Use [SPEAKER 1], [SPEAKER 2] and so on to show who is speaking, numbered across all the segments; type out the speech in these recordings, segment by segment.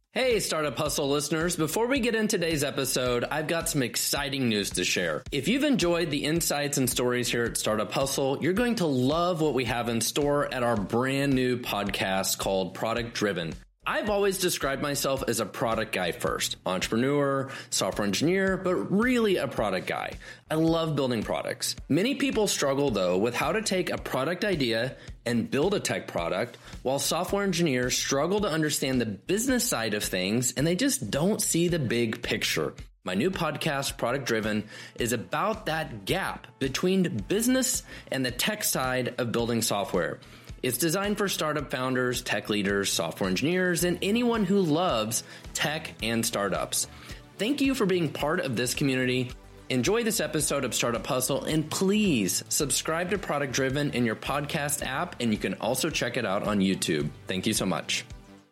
[SPEAKER 1] Hey, Startup Hustle listeners. Before we get into today's episode, I've got some exciting news to share. If you've enjoyed the insights and stories here at Startup Hustle, you're going to love what we have in store at our brand new podcast called Product Driven. I've always described myself as a product guy first, entrepreneur, software engineer, but really a product guy. I love building products. Many people struggle though with how to take a product idea and build a tech product, while software engineers struggle to understand the business side of things and they just don't see the big picture. My new podcast, Product Driven, is about that gap between business and the tech side of building software. It's designed for startup founders, tech leaders, software engineers, and anyone who loves tech and startups. Thank you for being part of this community. Enjoy this episode of Startup Hustle, and please subscribe to Product Driven in your podcast app, and you can also check it out on YouTube. Thank you so much.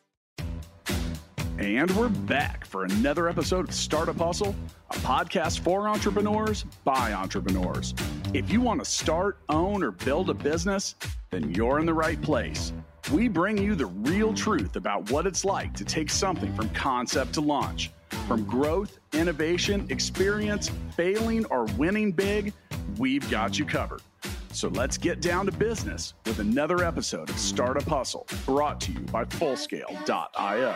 [SPEAKER 2] And we're back for another episode of Startup Hustle, a podcast for entrepreneurs by entrepreneurs. If you want to start, own, or build a business, then you're in the right place. We bring you the real truth about what it's like to take something from concept to launch. From growth, innovation, experience, failing, or winning big, we've got you covered. So let's get down to business with another episode of Startup Hustle, brought to you by Fullscale.io.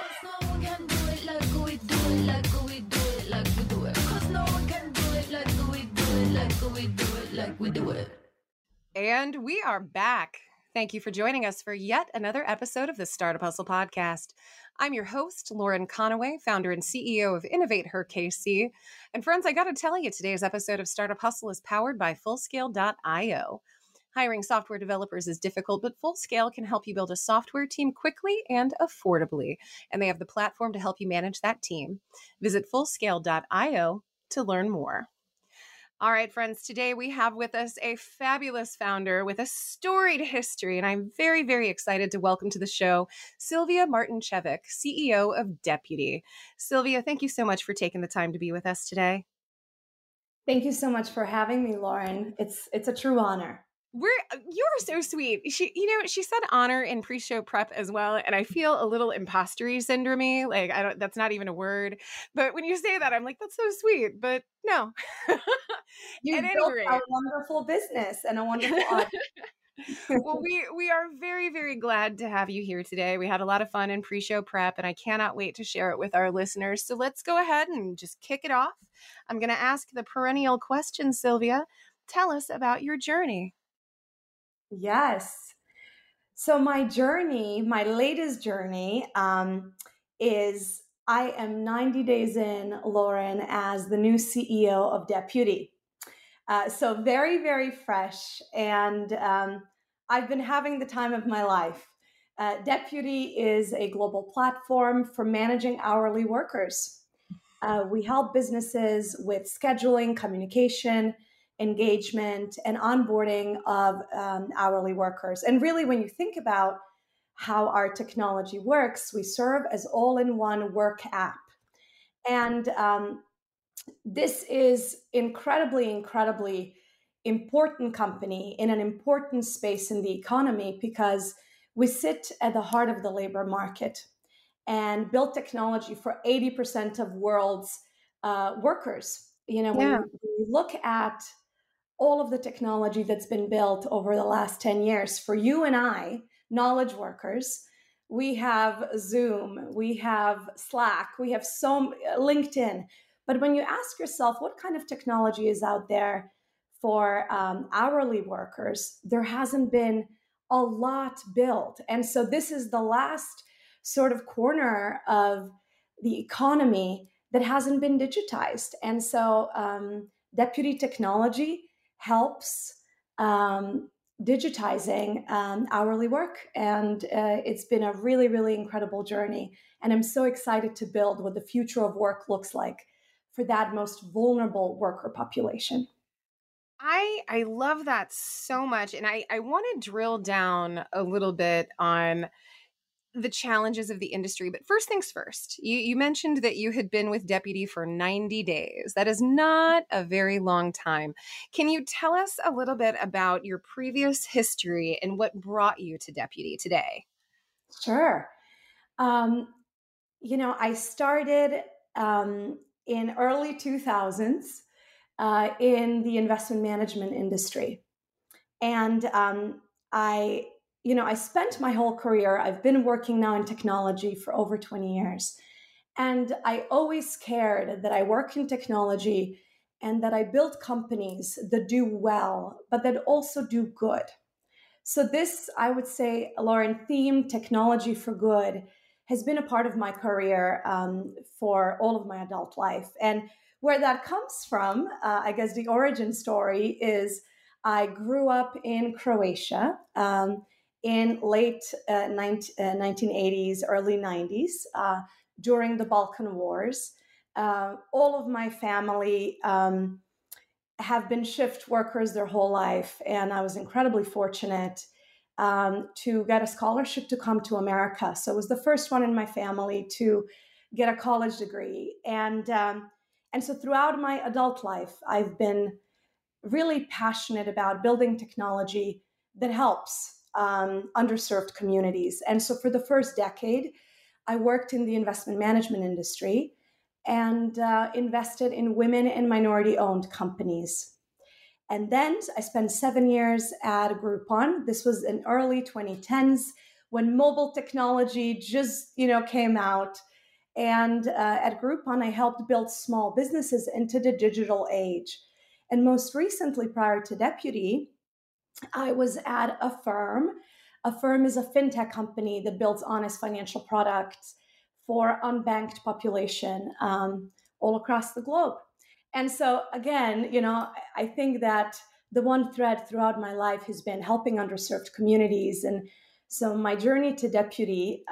[SPEAKER 3] And we are back. Thank you for joining us for yet another episode of the Startup Hustle podcast. I'm your host, Lauren Conaway, founder and CEO of Innovate Her KC. And friends, I got to tell you, today's episode of Startup Hustle is powered by Fullscale.io. Hiring software developers is difficult, but Fullscale can help you build a software team quickly and affordably. And they have the platform to help you manage that team. Visit Fullscale.io to learn more. All right, friends, today we have with us a fabulous founder with a storied history, and I'm very, very excited to welcome to the show Sylvia Martinchevic, CEO of Deputy. Sylvia, thank you so much for taking the time to be with us today.
[SPEAKER 4] Thank you so much for having me, Lauren. It's a true honor.
[SPEAKER 3] You're so sweet. She said honor in pre-show prep as well, and I feel a little impostery syndrome. Like that's not even a word, but when you say that, I'm like, that's so sweet. But no,
[SPEAKER 4] You built a wonderful business and a wonderful audience.
[SPEAKER 3] Well, we are very, very glad to have you here today. We had a lot of fun in pre-show prep, and I cannot wait to share it with our listeners. So let's go ahead and just kick it off. I'm going to ask the perennial question, Sylvia. Tell us about your journey.
[SPEAKER 4] Yes. So my journey, my latest journey, is I am 90 days in, Lauren, as the new CEO of Deputy. So very, very fresh. And I've been having the time of my life. Deputy is a global platform for managing hourly workers. We help businesses with scheduling, communication, engagement, and onboarding of hourly workers. And really, when you think about how our technology works, we serve as all-in-one work app. And this is incredibly important company in an important space in the economy because we sit at the heart of the labor market and build technology for 80% of world's workers. When you look at all of the technology that's been built over the last 10 years for you and I, knowledge workers, we have Zoom, we have Slack, we have LinkedIn. But when you ask yourself what kind of technology is out there for hourly workers, there hasn't been a lot built. And so this is the last sort of corner of the economy that hasn't been digitized. And so Deputy Technology helps digitizing hourly work. And it's been a really, really incredible journey. And I'm so excited to build what the future of work looks like for that most vulnerable worker population.
[SPEAKER 3] I love that so much. And I want to drill down a little bit on the challenges of the industry. But first things first, you mentioned that you had been with Deputy for 90 days. That is not a very long time. Can you tell us a little bit about your previous history and what brought you to Deputy today?
[SPEAKER 4] Sure. I started in early 2000s in the investment management industry. And I spent my whole career, I've been working now in technology for over 20 years. And I always cared that I work in technology and that I build companies that do well, but that also do good. So this, I would say, Lauren, theme technology for good has been a part of my career for all of my adult life. And where that comes from, I guess the origin story is I grew up in Croatia in late 1980s, early 90s, during the Balkan Wars. All of my family have been shift workers their whole life. And I was incredibly fortunate to get a scholarship to come to America. So I was the first one in my family to get a college degree. And so throughout my adult life, I've been really passionate about building technology that helps underserved communities. And so for the first decade, I worked in the investment management industry and invested in women and minority-owned companies. And then I spent 7 years at Groupon. This was in early 2010s when mobile technology just, came out. And at Groupon, I helped build small businesses into the digital age. And most recently, prior to Deputy, I was at a firm. A firm is a fintech company that builds honest financial products for unbanked population all across the globe. And so again, I think that the one thread throughout my life has been helping underserved communities. And so my journey to Deputy,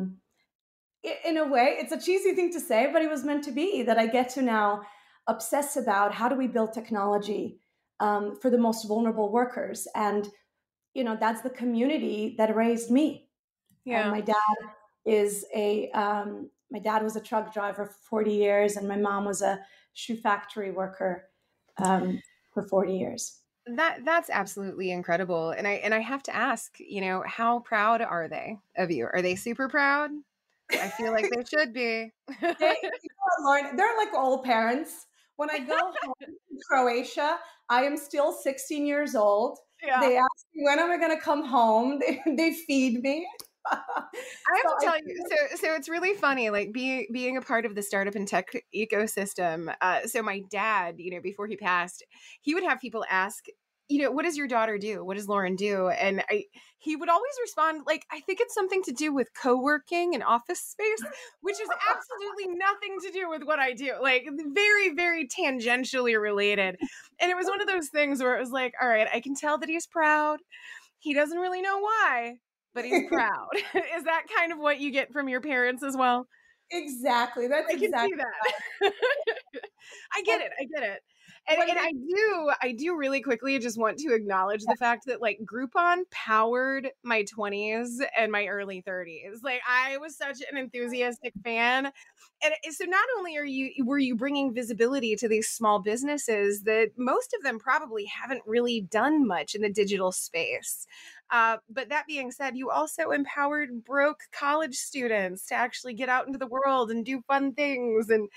[SPEAKER 4] in a way, it's a cheesy thing to say, but it was meant to be, that I get to now obsess about how do we build technology for the most vulnerable workers. And, that's the community that raised me.
[SPEAKER 3] Yeah.
[SPEAKER 4] My dad was a truck driver for 40 years, and my mom was a shoe factory worker for 40 years.
[SPEAKER 3] That's absolutely incredible. And I have to ask, how proud are they of you? Are they super proud? I feel like they should be.
[SPEAKER 4] Lauren, they're like all parents. When I go home to Croatia, I am still 16 years old.
[SPEAKER 3] Yeah.
[SPEAKER 4] They ask me, when am I going to come home? They feed me.
[SPEAKER 3] I have to tell you, so it's really funny, like being a part of the startup and tech ecosystem. So my dad, before he passed, he would have people ask, what does your daughter do? What does Lauren do? And he would always respond, like, I think it's something to do with co-working and office space, which is absolutely nothing to do with what I do. Like, very, very tangentially related. And it was one of those things where it was like, all right, I can tell that he's proud. He doesn't really know why, but he's proud. Is that kind of what you get from your parents as well?
[SPEAKER 4] Exactly. That's exactly.
[SPEAKER 3] I can see that. I get it. And I do really quickly just want to acknowledge the fact that like Groupon powered my 20s and my early 30s. Like I was such an enthusiastic fan. And so not only were you bringing visibility to these small businesses that most of them probably haven't really done much in the digital space. But that being said, you also empowered broke college students to actually get out into the world and do fun things. And,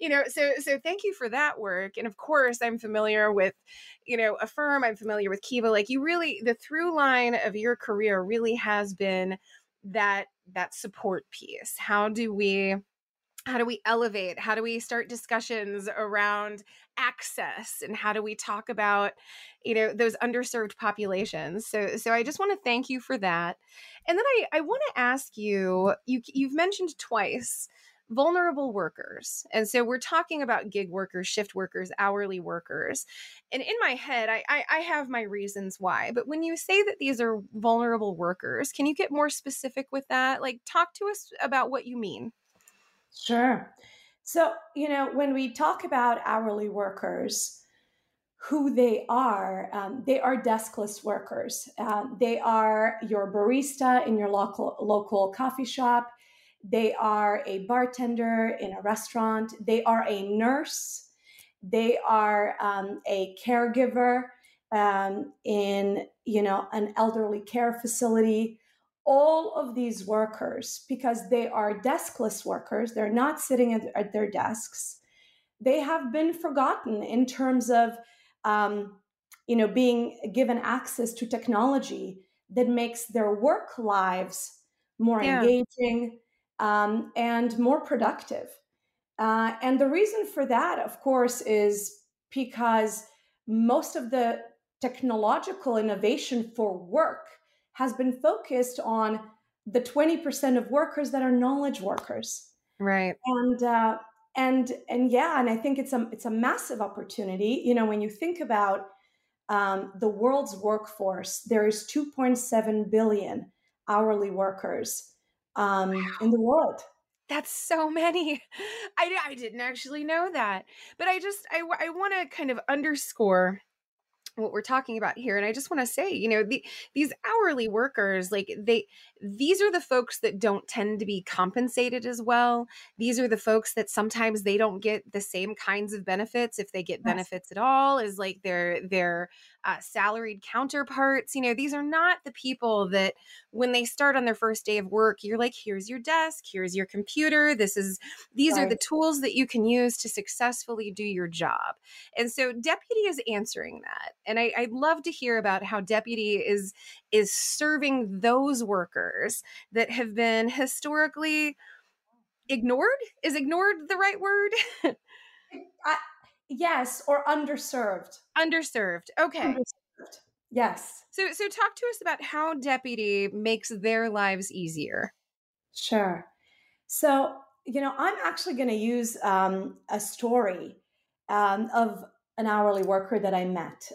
[SPEAKER 3] so thank you for that work. And of course, I'm familiar with, Affirm, I'm familiar with Kiva. Like the through line of your career really has been that support piece. How do we elevate? How do we start discussions around access? And how do we talk about, those underserved populations? So I just want to thank you for that. And then I want to ask you've mentioned twice vulnerable workers. And so we're talking about gig workers, shift workers, hourly workers. And in my head, I have my reasons why. But when you say that these are vulnerable workers, can you get more specific with that? Like, talk to us about what you mean.
[SPEAKER 4] Sure. So, when we talk about hourly workers, who they are deskless workers. They are your barista in your local coffee shop. They are a bartender in a restaurant. They are a nurse. They are a caregiver in, an elderly care facility, all of these workers, because they are deskless workers, they're not sitting at their desks, they have been forgotten in terms of being given access to technology that makes their work lives more engaging and more productive. And the reason for that, of course, is because most of the technological innovation for work has been focused on the 20% of workers that are knowledge workers.
[SPEAKER 3] Right.
[SPEAKER 4] And I think it's a massive opportunity. When you think about the world's workforce, there is 2.7 billion hourly workers in the world.
[SPEAKER 3] That's so many. I didn't actually know that, but I want to kind of underscore what we're talking about here. And I just want to say, these hourly workers, these are the folks that don't tend to be compensated as well. These are the folks that sometimes they don't get the same kinds of benefits, if they get benefits at all, as like their salaried counterparts. These are not the people that when they start on their first day of work, you're like, here's your desk, here's your computer. These are the tools that you can use to successfully do your job. And so Deputy is answering that. And I'd love to hear about how Deputy is serving those workers that have been historically ignored. Is ignored the right word?
[SPEAKER 4] Yes, or underserved.
[SPEAKER 3] Underserved. Okay.
[SPEAKER 4] Underserved. Yes.
[SPEAKER 3] So talk to us about how Deputy makes their lives easier.
[SPEAKER 4] Sure. So, I'm actually going to use a story of an hourly worker that I met.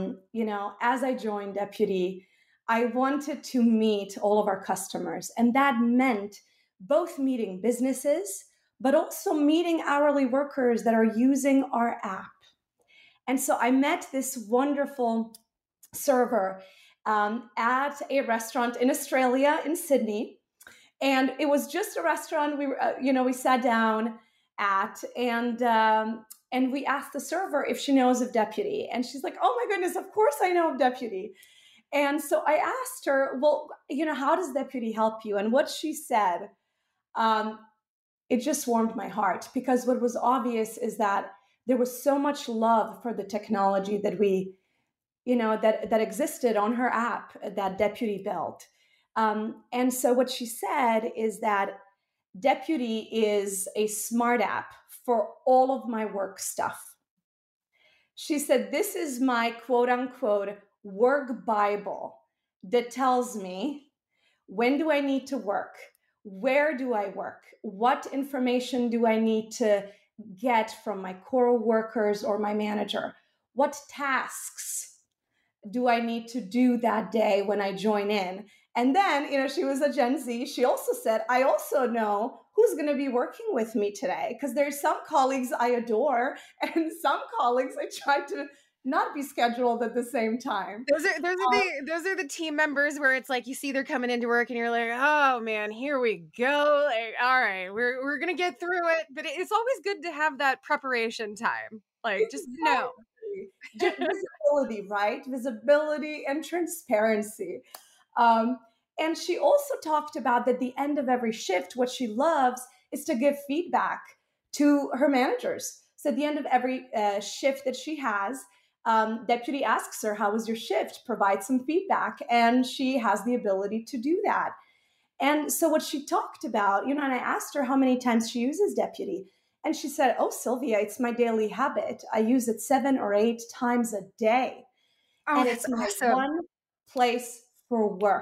[SPEAKER 4] As I joined Deputy, I wanted to meet all of our customers, and that meant both meeting businesses, but also meeting hourly workers that are using our app. And so I met this wonderful server at a restaurant in Australia, in Sydney. And it was just a restaurant we sat down at, and we asked the server if she knows of Deputy. And she's like, oh my goodness, of course I know of Deputy. And so I asked her, well, how does Deputy help you? And what she said, it just warmed my heart, because what was obvious is that there was so much love for the technology that that existed on her app that Deputy built. And so what she said is that Deputy is a smart app for all of my work stuff. She said, this is my quote unquote work Bible that tells me, when do I need to work? Where do I work? What information do I need to get from my core workers or my manager? What tasks do I need to do that day when I join in? And then, she was a Gen Z. She also said, I also know who's going to be working with me today, because there's some colleagues I adore and some colleagues I try to not be scheduled at the same time.
[SPEAKER 3] Those are the team members where it's like, you see they're coming into work and you're like, oh man, here we go. Like, all right, we're going to get through it. But it's always good to have that preparation time. Like, just know.
[SPEAKER 4] Visibility, right? Visibility and transparency. And she also talked about that at the end of every shift, what she loves is to give feedback to her managers. So at the end of every shift that she has, Deputy asks her, how was your shift? Provide some feedback. And she has the ability to do that. And so what she talked about, and I asked her how many times she uses Deputy. And she said, oh, Sylvia, it's my daily habit. I use it 7 or 8 times a day.
[SPEAKER 3] Oh,
[SPEAKER 4] and
[SPEAKER 3] that's
[SPEAKER 4] it's my
[SPEAKER 3] awesome.
[SPEAKER 4] one place for work.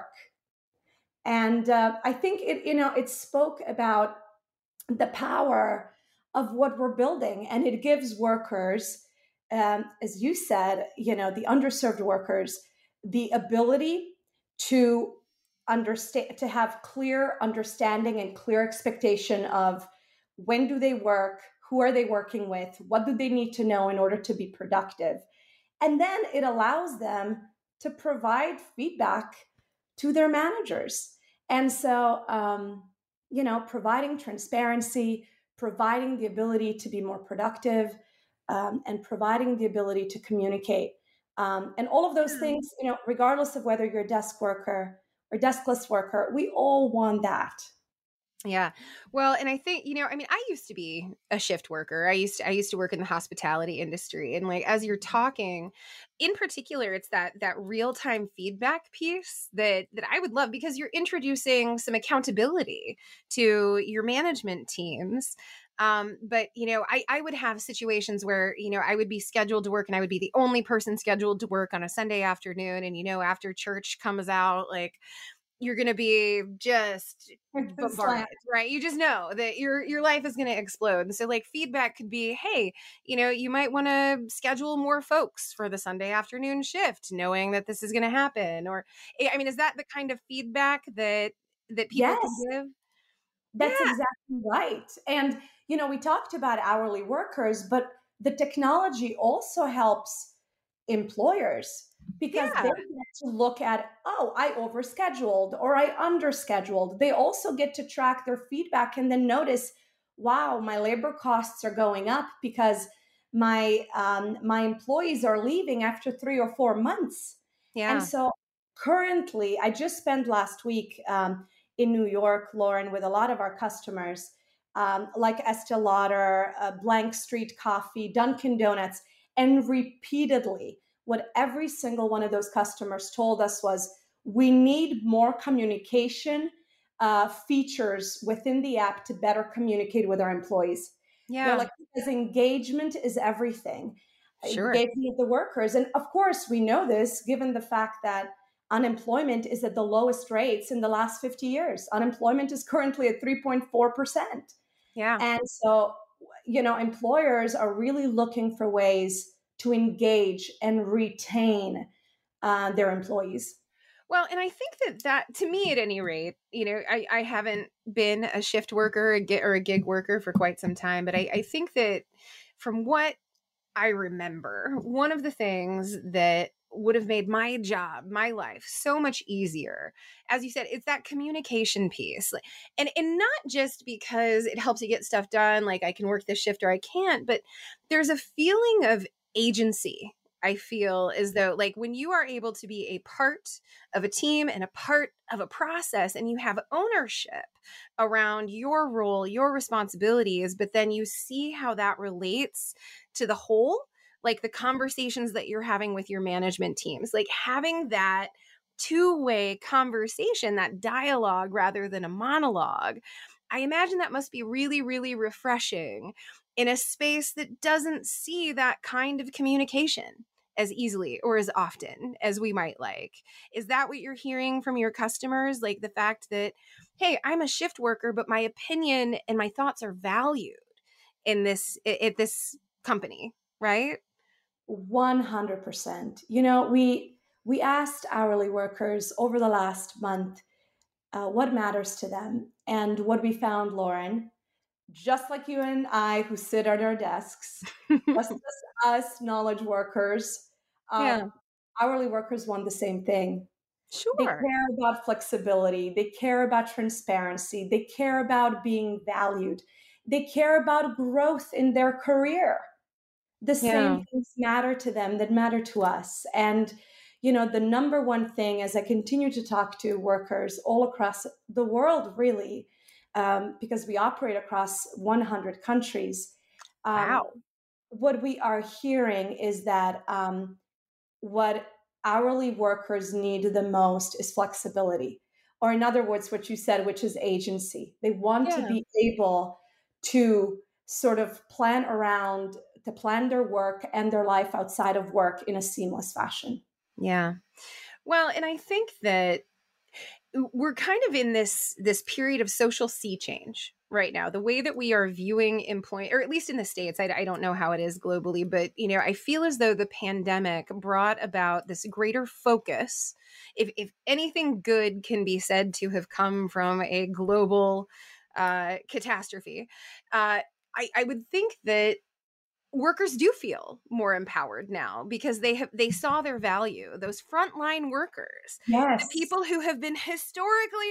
[SPEAKER 4] And I think it spoke about the power of what we're building, and it gives workers, as you said, the underserved workers, the ability to understand, to have clear understanding and clear expectation of when do they work, who are they working with, what do they need to know in order to be productive. And then it allows them to provide feedback to their managers. And so, providing transparency, providing the ability to be more productive, and providing the ability to communicate. And all of those things, regardless of whether you're a desk worker or deskless worker. We all want that.
[SPEAKER 3] Yeah. Well, and I think, I mean, I used to be a shift worker. I used to work in the hospitality industry. And like as you're talking, in particular, it's that real-time feedback piece that I would love, because you're introducing some accountability to your management teams. But I would have situations where, I would be scheduled to work and I would be the only person scheduled to work on a Sunday afternoon. And, after church comes out, like, you're going to be just bombarded, right? You just know that your life is going to explode. And so like feedback could be, hey, you might want to schedule more folks for the Sunday afternoon shift, knowing that this is going to happen. Or, I mean, is that the kind of feedback that people
[SPEAKER 4] Yes,
[SPEAKER 3] can give?
[SPEAKER 4] that's
[SPEAKER 3] Yeah.
[SPEAKER 4] exactly right. And, we talked about hourly workers, but the technology also helps employers because they
[SPEAKER 3] Yeah.
[SPEAKER 4] get to look at, oh, I overscheduled or I underscheduled. They also get to track their feedback and then notice, wow, my labor costs are going up because my employees are leaving after 3 or 4 months. And
[SPEAKER 3] Yeah.
[SPEAKER 4] so currently, I just spent last week in New York, Lauren, with a lot of our customers, like Estee Lauder, Blank Street Coffee, Dunkin' Donuts, and repeatedly, what every single one of those customers told us was, we need more communication features within the app to better communicate with our employees. They're
[SPEAKER 3] Yeah.
[SPEAKER 4] like, because engagement is everything.
[SPEAKER 3] Sure.
[SPEAKER 4] Engagement with the workers. And of course, we know this given the fact that unemployment is at the lowest rates in the last 50 years. Unemployment is currently at 3.4%.
[SPEAKER 3] Yeah.
[SPEAKER 4] And so, employers are really looking for ways to engage and retain their employees.
[SPEAKER 3] Well, and I think that to me, at any rate, I haven't been a shift worker or a gig worker for quite some time, but I think that from what I remember, one of the things that would have made my job, my life so much easier, as you said, it's that communication piece. And not just because it helps you get stuff done, like I can work this shift or I can't, but there's a feeling of agency. I feel as though, like, when you are able to be a part of a team and a part of a process and you have ownership around your role, your responsibilities, but then you see how that relates to the whole, like the conversations that you're having with your management teams, like having that two-way conversation, that dialogue rather than a monologue. I imagine that must be really, really refreshing in a space that doesn't see that kind of communication as easily or as often as we might like. Is that what you're hearing from your customers? Like the fact that, hey, I'm a shift worker, but my opinion and my thoughts are valued in at this company, right?
[SPEAKER 4] 100%. We asked hourly workers over the last month what matters to them. And what we found, Lauren, just like you and I who sit at our desks, just as us knowledge workers,
[SPEAKER 3] Yeah,
[SPEAKER 4] hourly workers want the same thing. They
[SPEAKER 3] sure.
[SPEAKER 4] care about flexibility. They care about transparency. They care about being valued. They care about growth in their career. The
[SPEAKER 3] Yeah.
[SPEAKER 4] same things matter to them that matter to us. And, the number one thing as I continue to talk to workers all across the world, really, because we operate across 100 countries, um,
[SPEAKER 3] Wow.
[SPEAKER 4] what we are hearing is that what hourly workers need the most is flexibility. Or, in other words, what you said, which is agency. They want to
[SPEAKER 3] Yeah.
[SPEAKER 4] be able to sort of to plan their work and their life outside of work in a seamless fashion.
[SPEAKER 3] Yeah. Well, and I think that we're kind of in this period of social sea change right now. The way that we are viewing employment, or at least in the States, I don't know how it is globally, but I feel as though the pandemic brought about this greater focus. If anything good can be said to have come from a global catastrophe, I would think that workers do feel more empowered now because they saw their value. Those frontline workers, the
[SPEAKER 4] Yes.
[SPEAKER 3] people who have been historically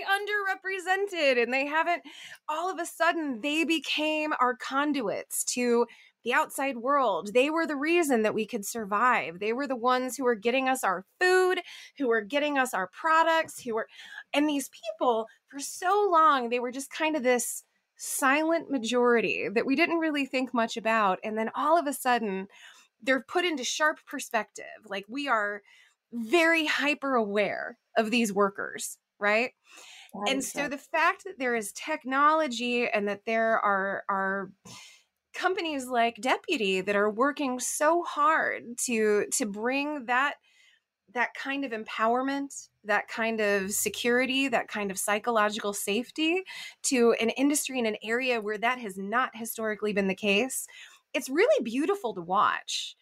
[SPEAKER 3] underrepresented, and they haven't, all of a sudden they became our conduits to the outside world. They were the reason that we could survive. They were the ones who were getting us our food, who were getting us our products, and these people for so long, they were just kind of this silent majority that we didn't really think much about. And then all of a sudden, they're put into sharp perspective. Like, we are very hyper aware of these workers, right? And so the fact that there is technology and that there are companies like Deputy that are working so hard to bring that kind of empowerment, that kind of security, that kind of psychological safety to an industry in an area where that has not historically been the case, it's really beautiful to watch.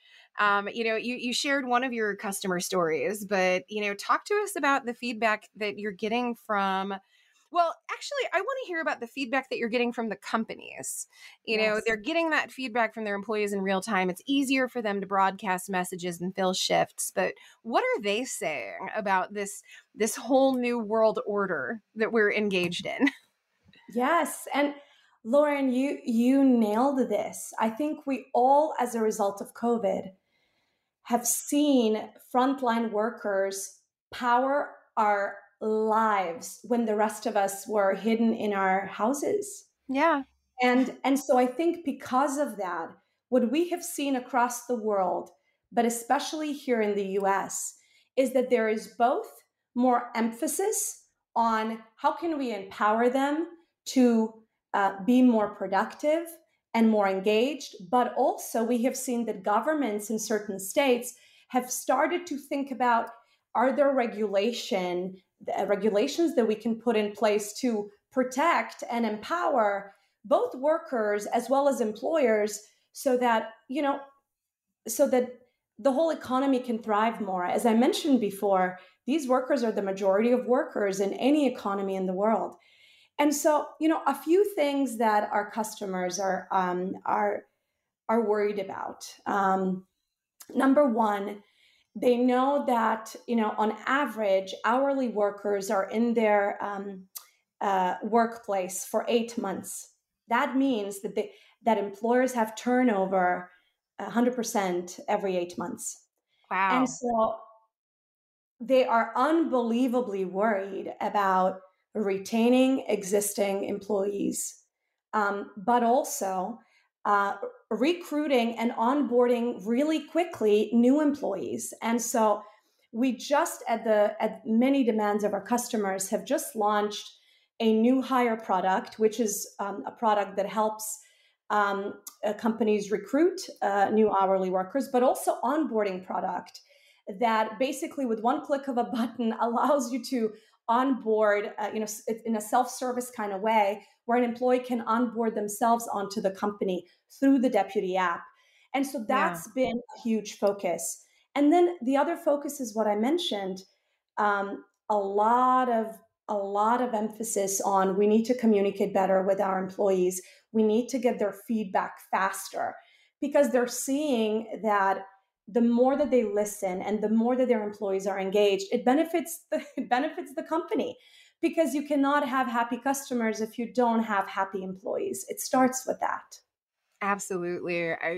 [SPEAKER 3] You shared one of your customer stories, but, talk to us about the feedback that you're getting from, well, actually, I want to hear about the feedback that you're getting from the companies. They're getting that feedback from their employees in real time. It's easier for them to broadcast messages and fill shifts. But what are they saying about this whole new world order that we're engaged in?
[SPEAKER 4] Yes. And Lauren, you nailed this. I think we all, as a result of COVID, have seen frontline workers power our lives when the rest of us were hidden in our houses.
[SPEAKER 3] Yeah.
[SPEAKER 4] And so I think because of that, what we have seen across the world, but especially here in the US, is that there is both more emphasis on how can we empower them to be more productive and more engaged, but also we have seen that governments in certain states have started to think about, are there regulations that we can put in place to protect and empower both workers as well as employers so that the whole economy can thrive more. As I mentioned before, these workers are the majority of workers in any economy in the world. And so, a few things that our customers are worried about. Number one, they know that, on average, hourly workers are in their workplace for 8 months. That means that employers have turnover 100% every 8 months.
[SPEAKER 3] Wow.
[SPEAKER 4] And so they are unbelievably worried about retaining existing employees, but also recruiting and onboarding really quickly new employees. And so we just, at many demands of our customers, have just launched a new hire product, which is a product that helps companies recruit new hourly workers, but also onboarding product that basically with one click of a button allows you to onboard, in a self-service kind of way, where an employee can onboard themselves onto the company through the Deputy app. And so that's been a huge focus. And then the other focus is what I mentioned, a lot of emphasis on, we need to communicate better with our employees. We need to get their feedback faster, because they're seeing that the more that they listen and the more that their employees are engaged, it benefits the company, because you cannot have happy customers if you don't have happy employees. It starts with that.
[SPEAKER 3] Absolutely. I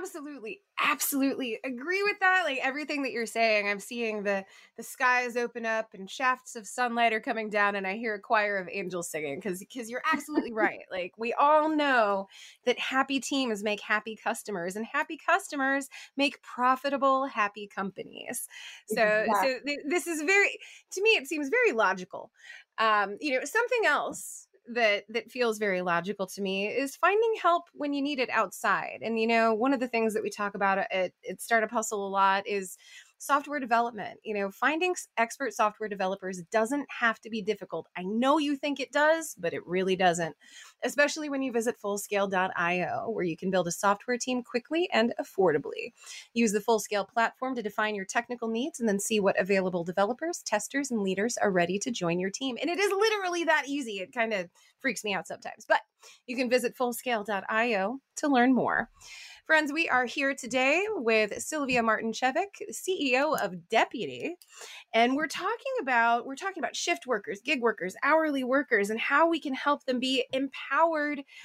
[SPEAKER 3] absolutely agree with that. Like, everything that you're saying, I'm seeing the skies open up and shafts of sunlight are coming down, and I hear a choir of angels singing, because you're absolutely right. Like, we all know that happy teams make happy customers, and happy customers make profitable, happy companies. So this is to me, it seems very logical. Something else that feels very logical to me is finding help when you need it outside. And, one of the things that we talk about at Startup Hustle a lot is software development. Finding expert software developers doesn't have to be difficult. I know you think it does, but it really doesn't, especially when you visit Fullscale.io, where you can build a software team quickly and affordably. Use the Fullscale platform to define your technical needs and then see what available developers, testers, and leaders are ready to join your team. And it is literally that easy. It kind of freaks me out sometimes, but you can visit Fullscale.io to learn more. Friends, we are here today with Sylvia Martinchevic, CEO of Deputy, and we're talking about shift workers, gig workers, hourly workers, and how we can help them be empowered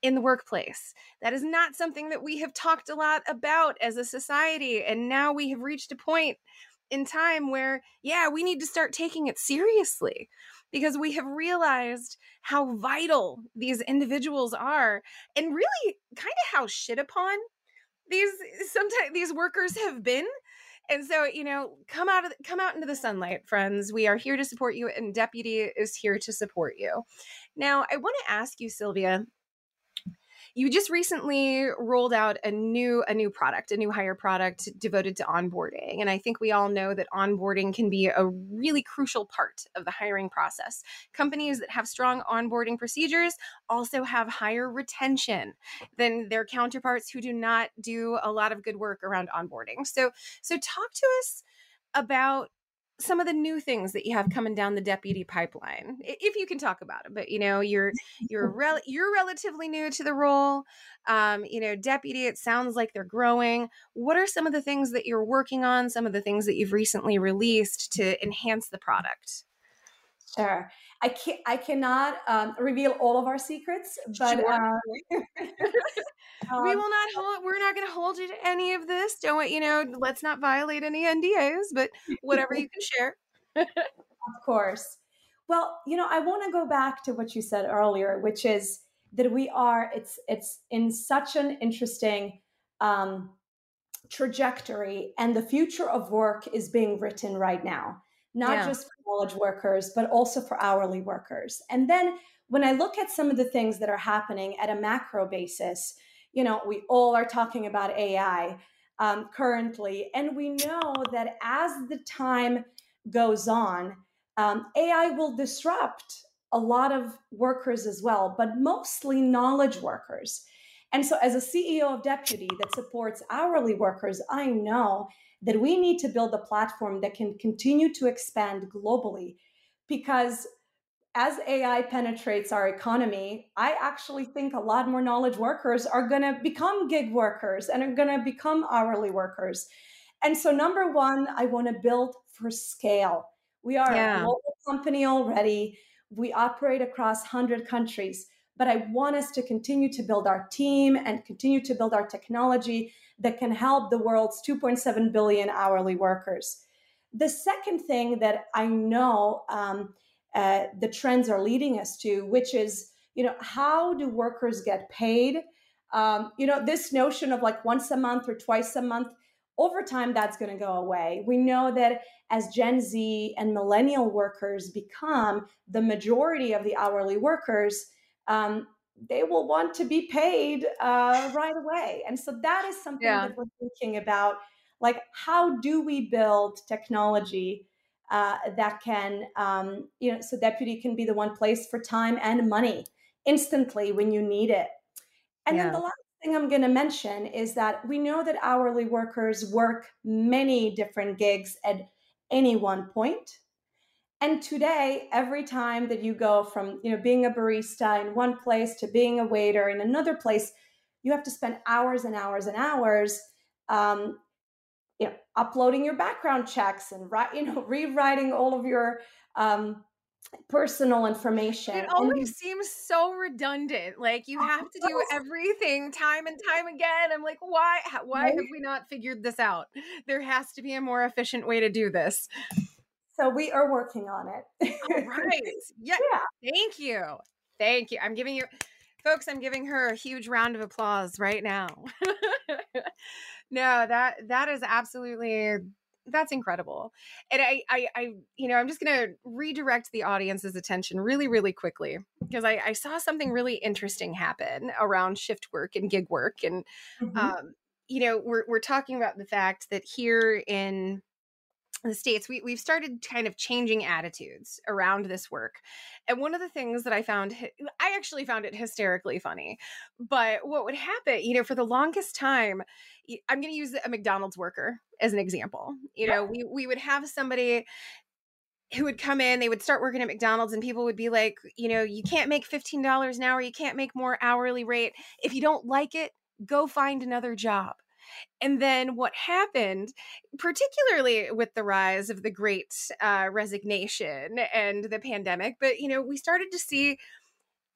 [SPEAKER 3] in the workplace. That is not something that we have talked a lot about as a society. And now we have reached a point in time where, yeah, we need to start taking it seriously because we have realized how vital these individuals are and really kind of how shit upon these workers have been. And so, come out into the sunlight, friends. We are here to support you, and Deputy is here to support you. Now, I want to ask you, Sylvia, you just recently rolled out a new hire product devoted to onboarding. And I think we all know that onboarding can be a really crucial part of the hiring process. Companies that have strong onboarding procedures also have higher retention than their counterparts who do not do a lot of good work around onboarding. So talk to us about some of the new things that you have coming down the deputy pipeline, if you can talk about it. But you're relatively new to the role. Deputy, it sounds like they're growing. What are some of the things that you're working on? Some of the things that you've recently released to enhance the product?
[SPEAKER 4] Sure. I cannot reveal all of our secrets, but
[SPEAKER 3] sure. We're not going to hold you to any of this. Let's not violate any NDAs, but whatever you can share.
[SPEAKER 4] Of course. Well, I want to go back to what you said earlier, which is that it's in such an interesting trajectory, and the future of work is being written right now, not just for knowledge workers, but also for hourly workers. And then when I look at some of the things that are happening at a macro basis, we all are talking about AI currently, and we know that as the time goes on, AI will disrupt a lot of workers as well, but mostly knowledge workers. And so as a CEO of Deputy that supports hourly workers, I know that we need to build a platform that can continue to expand globally, because as AI penetrates our economy, I actually think a lot more knowledge workers are going to become gig workers and are going to become hourly workers. And so number one, I want to build for scale. We are a global company already. We operate across 100 countries, but I want us to continue to build our team and continue to build our technology that can help the world's 2.7 billion hourly workers. The second thing that I know the trends are leading us to, which is, how do workers get paid? This notion of like once a month or twice a month, over time, that's going to go away. We know that as Gen Z and millennial workers become the majority of the hourly workers, they will want to be paid right away. And so that is something that we're thinking about, like, how do we build technology that can, so Deputy can be the one place for time and money instantly when you need it. And then the last thing I'm going to mention is that we know that hourly workers work many different gigs at any one point. And today, every time that you go from, being a barista in one place to being a waiter in another place, you have to spend hours and hours and hours, uploading your background checks and rewriting all of your personal information.
[SPEAKER 3] It always seems so redundant. Like you have to do everything time and time again. I'm like, why have we not figured this out? There has to be a more efficient way to do this.
[SPEAKER 4] So we are working on it.
[SPEAKER 3] All right. Yeah. Thank you. I'm giving her a huge round of applause right now. No, that is absolutely, that's incredible. And I'm just going to redirect the audience's attention really, really quickly, because I saw something really interesting happen around shift work and gig work. And, we're talking about the fact that here in the States, we've started kind of changing attitudes around this work. And one of the things that I actually found it hysterically funny, but what would happen, for the longest time, I'm going to use a McDonald's worker as an example. We would have somebody who would come in, they would start working at McDonald's, and people would be like, you can't make $15 an hour. You can't make more hourly rate. If you don't like it, go find another job. And then what happened, particularly with the rise of the Great Resignation and the pandemic, but, we started to see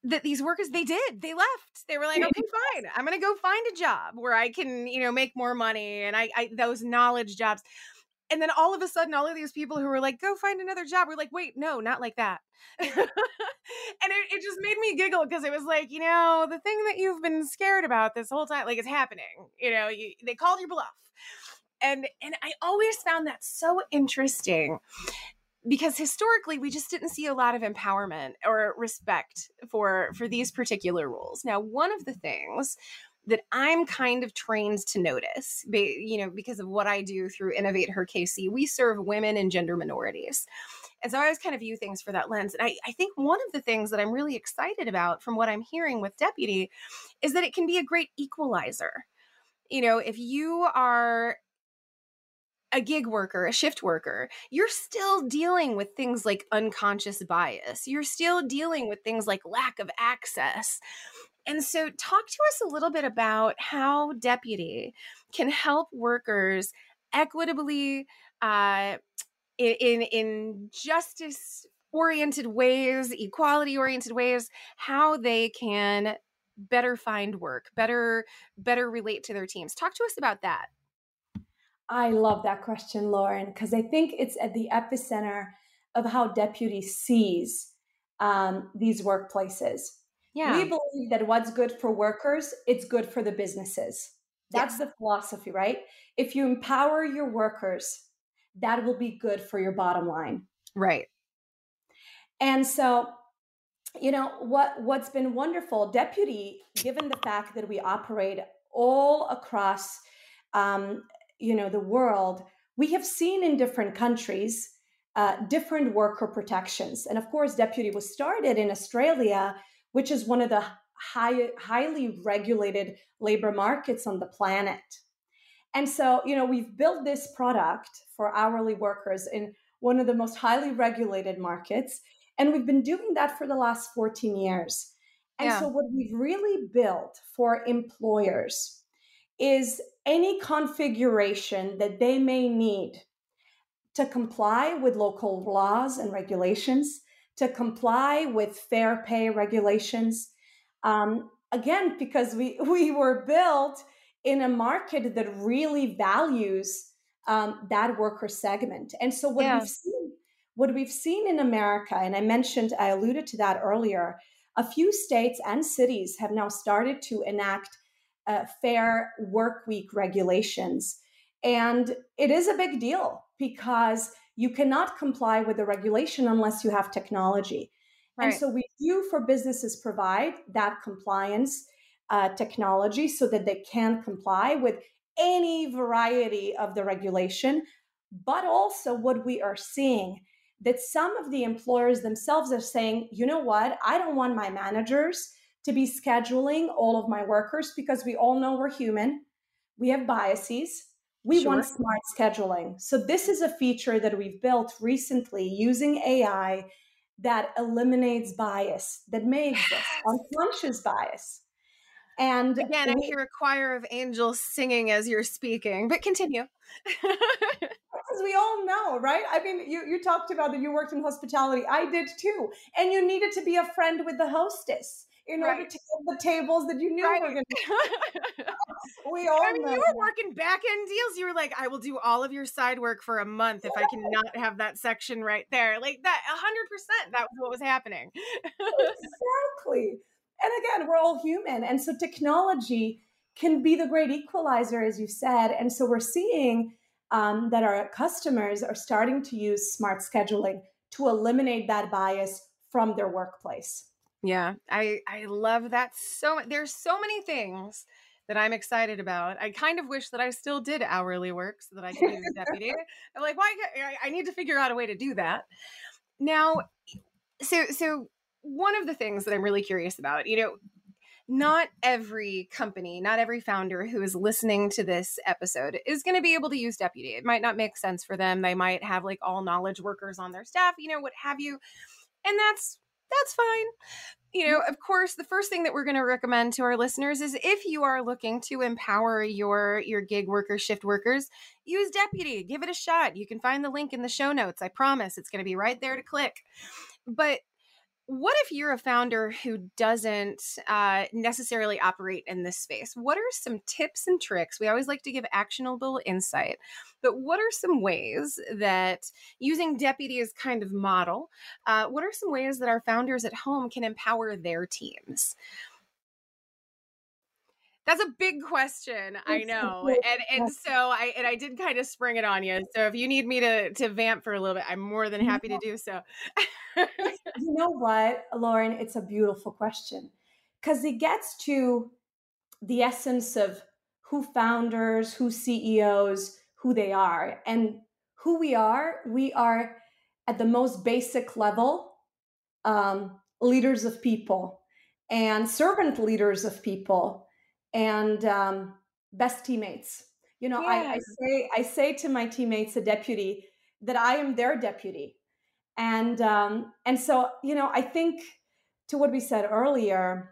[SPEAKER 3] that these workers, they left. They were like, okay, fine. I'm going to go find a job where I can, make more money. And I those knowledge jobs. And then all of a sudden, all of these people who were like, go find another job, were like, wait, no, not like that. And it just made me giggle because it was like, the thing that you've been scared about this whole time, like it's happening, they called your bluff. And I always found that so interesting because historically we just didn't see a lot of empowerment or respect for these particular rules. Now, one of the things that I'm kind of trained to notice, because of what I do through Innovate Her KC, we serve women and gender minorities. And so I always kind of view things for that lens. And I think one of the things that I'm really excited about from what I'm hearing with Deputy is that it can be a great equalizer. If you are a gig worker, a shift worker, you're still dealing with things like unconscious bias. You're still dealing with things like lack of access. And so talk to us a little bit about how Deputy can help workers equitably in justice-oriented ways, equality-oriented ways, how they can better find work, better relate to their teams. Talk to us about that.
[SPEAKER 4] I love that question, Lauren, because I think it's at the epicenter of how Deputy sees these workplaces.
[SPEAKER 3] Yeah.
[SPEAKER 4] We believe that what's good for workers, it's good for the businesses. That's the philosophy, right? If you empower your workers, that will be good for your bottom line.
[SPEAKER 3] Right.
[SPEAKER 4] And so, what's been wonderful, Deputy, given the fact that we operate all across, the world, we have seen in different countries, different worker protections. And of course, Deputy was started in Australia, which is one of the highly regulated labor markets on the planet. And so, we've built this product for hourly workers in one of the most highly regulated markets. And we've been doing that for the last 14 years. And so what we've really built for employers is any configuration that they may need to comply with local laws and regulations, to comply with fair pay regulations. Again, because we were built in a market that really values that worker segment. And so what we've seen in America, and I alluded to that earlier, a few states and cities have now started to enact fair work week regulations. And it is a big deal because you cannot comply with the regulation unless you have technology. Right. And so we do for businesses provide that compliance technology so that they can comply with any variety of the regulation. But also what we are seeing, that some of the employers themselves are saying, you know what, I don't want my managers to be scheduling all of my workers because we all know we're human. We have biases. We want smart scheduling. So this is a feature that we've built recently using AI that eliminates bias that may exist, unconscious bias. And
[SPEAKER 3] again, I hear a choir of angels singing as you're speaking, but continue.
[SPEAKER 4] Because we all know, right? I mean, you talked about that you worked in hospitality. I did too. And you needed to be a friend with the hostess in order to get the tables that you knew were going to. We all know.
[SPEAKER 3] You were working back-end deals. You were like, I will do all of your side work for a month if I cannot have that section right there. Like that, 100%. That was what was happening.
[SPEAKER 4] Exactly. And again, we're all human. And so technology can be the great equalizer, as you said. And so we're seeing that our customers are starting to use smart scheduling to eliminate that bias from their workplace.
[SPEAKER 3] Yeah, I love that. There's so many things that I'm excited about. I kind of wish that I still did hourly work so that I could use Deputy. I'm like, why? I need to figure out a way to do that. Now, so one of the things that I'm really curious about, not every company, not every founder who is listening to this episode is going to be able to use Deputy. It might not make sense for them. They might have like all knowledge workers on their staff, what have you. And that's fine. Of course, the first thing that we're going to recommend to our listeners is if you are looking to empower your gig workers, shift workers, use Deputy, give it a shot. You can find the link in the show notes. I promise it's going to be right there to click. But what if you're a founder who doesn't necessarily operate in this space? What are some tips and tricks? We always like to give actionable insight, but what are some ways that using Deputy as kind of model, what are some ways that our founders at home can empower their teams? That's a big question, I know. And so I did kind of spring it on you. So if you need me to vamp for a little bit, I'm more than happy to do so.
[SPEAKER 4] You know what, Lauren? It's a beautiful question because it gets to the essence of who founders, who CEOs, who they are. And who we are at the most basic level, leaders of people and servant leaders of people and best teammates. You know,
[SPEAKER 3] Yeah.
[SPEAKER 4] I say to my teammates, a deputy, that I am their deputy. And so, you know, I think to what we said earlier,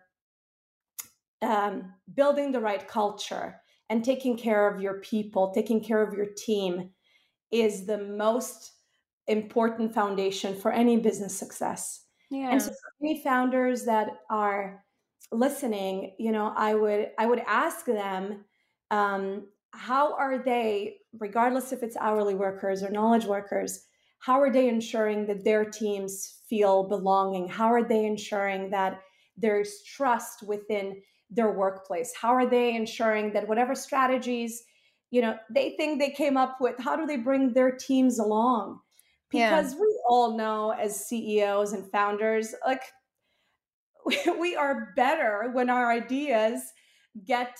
[SPEAKER 4] building the right culture and taking care of your people, taking care of your team is the most important foundation for any business success.
[SPEAKER 3] Yeah.
[SPEAKER 4] And so for any founders that are listening, you know, I would ask them, how are they, regardless if it's hourly workers or knowledge workers, how are they ensuring that their teams feel belonging? How are they ensuring that there's trust within their workplace? How are they ensuring that whatever strategies, you know, they think they came up with, how do they bring their teams along? Because we all know as CEOs and founders, like we are better when our ideas get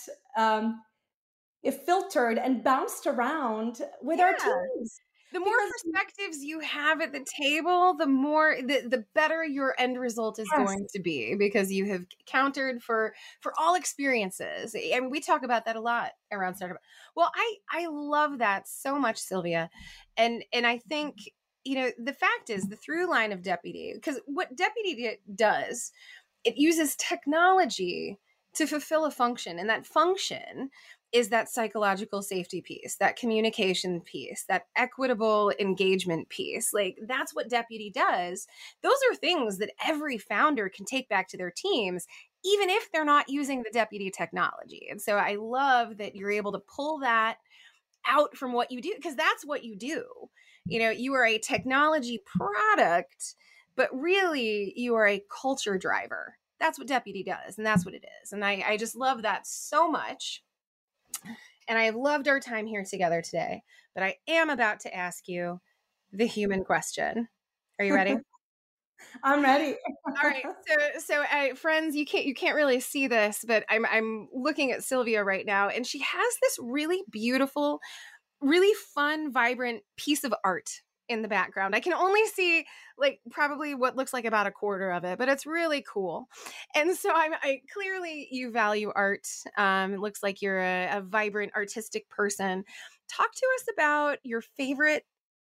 [SPEAKER 4] filtered and bounced around with our teams.
[SPEAKER 3] The more perspectives you have at the table, the more the better your end result is going to be, because you have countered for all experiences. And we talk about that a lot around startup. Well, I love that so much, Sylvia. And I think, you know, the fact is the through line of Deputy, because what Deputy does, it uses technology to fulfill a function, and that function is that psychological safety piece, that communication piece, that equitable engagement piece. Like, that's what Deputy does. Those are things that every founder can take back to their teams, even if they're not using the Deputy technology. And so I love that you're able to pull that out from what you do, because that's what you do. You know, you are a technology product, but really you are a culture driver. That's what Deputy does, and that's what it is. And I just love that so much. And I have loved our time here together today, but I am about to ask you the human question. Are you ready?
[SPEAKER 4] I'm ready.
[SPEAKER 3] All right. So friends, you can't really see this, but I'm looking at Sylvia right now, and she has this really beautiful, really fun, vibrant piece of art in the background. I can only see like probably what looks like about a quarter of it, but it's really cool. And so I clearly you value art. It looks like you're a vibrant, artistic person. Talk to us about your favorite.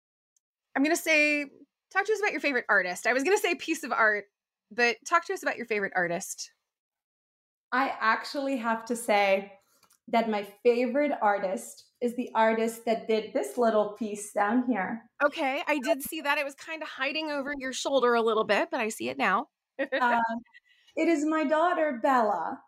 [SPEAKER 3] Talk to us about your favorite artist. I was going to say piece of art, but talk to us about your favorite artist.
[SPEAKER 4] I actually have to say that my favorite artist is the artist that did this little piece down here.
[SPEAKER 3] Okay, I did see that. It was kind of hiding over your shoulder a little bit, but I see it now.
[SPEAKER 4] It is my daughter, Bella.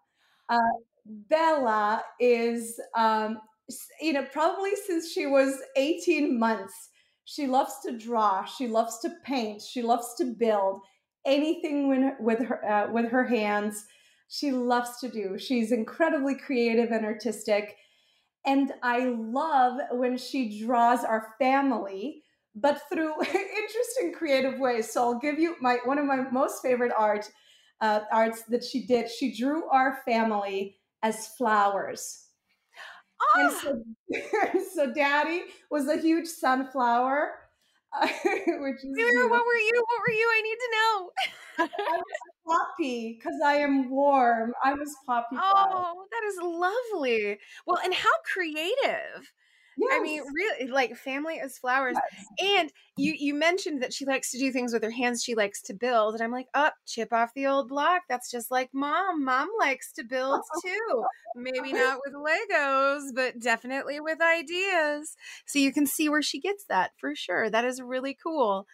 [SPEAKER 4] Bella is, you know, probably since she was 18 months, she loves to draw, she loves to paint, she loves to build anything with her hands. She loves to do. She's incredibly creative and artistic. And I love when she draws our family, but through interesting creative ways. So I'll give you one of my most favorite arts that she did. She drew our family as flowers.
[SPEAKER 3] Oh!
[SPEAKER 4] And so Daddy was a huge sunflower. Which is
[SPEAKER 3] what were you? I need to know.
[SPEAKER 4] I was Poppy because I am warm. I was Poppy.
[SPEAKER 3] Oh, that is lovely. Well, and how creative. Yes. I mean, really, like family as flowers. Yes. And you mentioned that she likes to do things with her hands. She likes to build. And I'm like, chip off the old block. That's just like Mom. Mom likes to build too. Maybe not with Legos, but definitely with ideas. So you can see where she gets that for sure. That is really cool.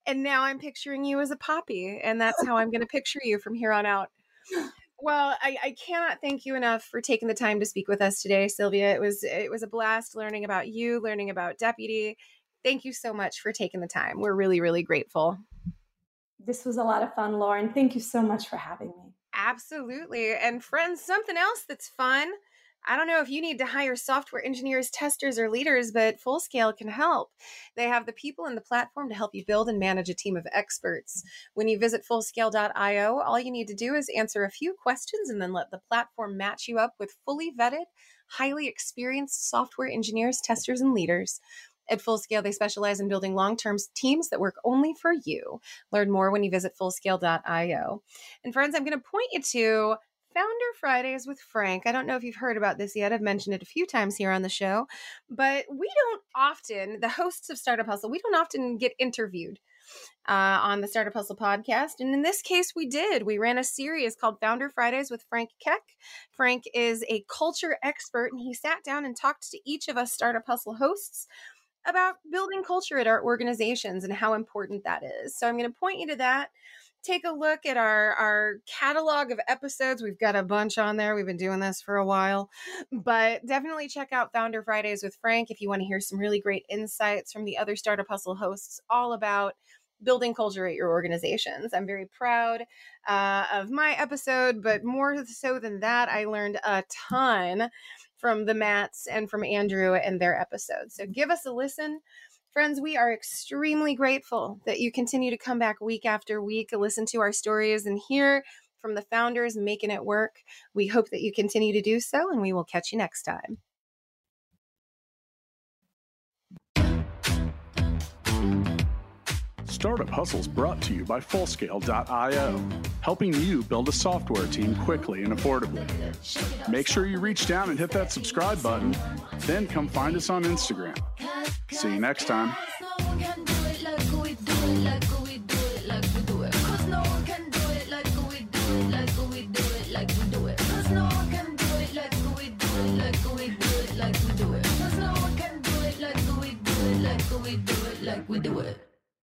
[SPEAKER 3] And now I'm picturing you as a poppy, and that's how I'm going to picture you from here on out. Well, I cannot thank you enough for taking the time to speak with us today, Sylvia. It was a blast learning about you, learning about Deputy. Thank you so much for taking the time. We're really, really grateful.
[SPEAKER 4] This was a lot of fun, Lauren. Thank you so much for having me.
[SPEAKER 3] Absolutely. And friends, something else that's fun. I don't know if you need to hire software engineers, testers, or leaders, but Fullscale can help. They have the people and the platform to help you build and manage a team of experts. When you visit Fullscale.io, all you need to do is answer a few questions and then let the platform match you up with fully vetted, highly experienced software engineers, testers, and leaders. At Fullscale, they specialize in building long-term teams that work only for you. Learn more when you visit Fullscale.io. And friends, I'm going to point you to Founder Fridays with Frank. I don't know if you've heard about this yet. I've mentioned it a few times here on the show, but we don't often, the hosts of Startup Hustle, we don't often get interviewed on the Startup Hustle podcast. And in this case, we did. We ran a series called Founder Fridays with Frank Keck. Frank is a culture expert, and he sat down and talked to each of us Startup Hustle hosts about building culture at our organizations and how important that is. So I'm going to point you to that. Take a look at our catalog of episodes. We've got a bunch on there. We've been doing this for a while, but definitely check out Founder Fridays with Frank if you want to hear some really great insights from the other Startup Hustle hosts all about building culture at your organizations. I'm very proud of my episode, but more so than that, I learned a ton from the Matts and from Andrew and their episodes. So give us a listen. Friends, we are extremely grateful that you continue to come back week after week, listen to our stories, and hear from the founders making it work. We hope that you continue to do so, and we will catch you next time.
[SPEAKER 2] Startup Hustle's brought to you by Fullscale.io, helping you build a software team quickly and affordably. Make sure you reach down and hit that subscribe button, then come find us on Instagram. See you next time.
[SPEAKER 5] We do it.